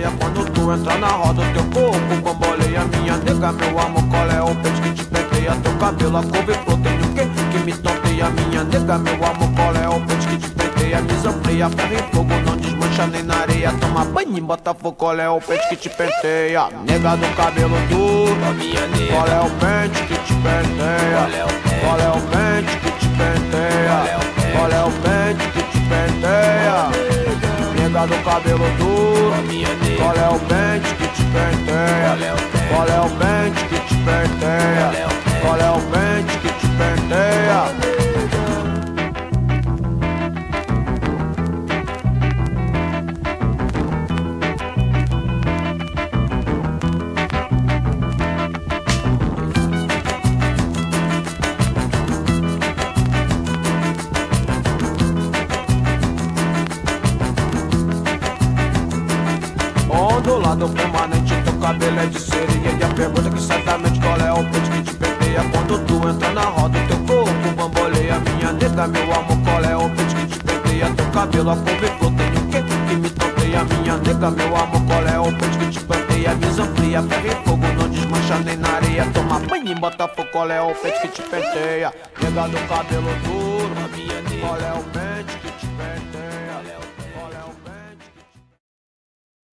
penteia. Quando tu entra na roda, o teu corpo bamboleia. Minha nega, meu amor, qual é o pente que te penteia? Teu cabelo, a couve-flor, tem o quê que me tonteia? Minha nega, meu amor, qual é o pente que te penteia? Me zampleia, ferro e fogo, não desmancha nem na areia. Toma banho em Botafogo, qual é o pente que te penteia? Nega do cabelo duro, minha nega, qual é o pente que te penteia? Qual é o pente que te penteia? Qual é o pente que te penteia? Nega do cabelo duro, minha nega, qual é o pente que te penteia? Qual é o pente que te penteia? Qual é o pente que te penteia? Ondulado permanente, teu cabelo é de cera. E a pergunta que sai da mente, qual é o pente que te penteia? Quando tu entra na roda, teu corpo bamboleia. Minha nega, meu amor, qual é o pente que te penteia? Teu cabelo, a couve-flor, tem o quê que me tonteia? Minha nega, meu amor, qual é o pente que te penteia? Me zamplia, ferro e fogo, não desmancha nem na areia. Toma banho em Botafogo, qual é o pente que te penteia? Nega do cabelo duro, minha nega, qual é o pente que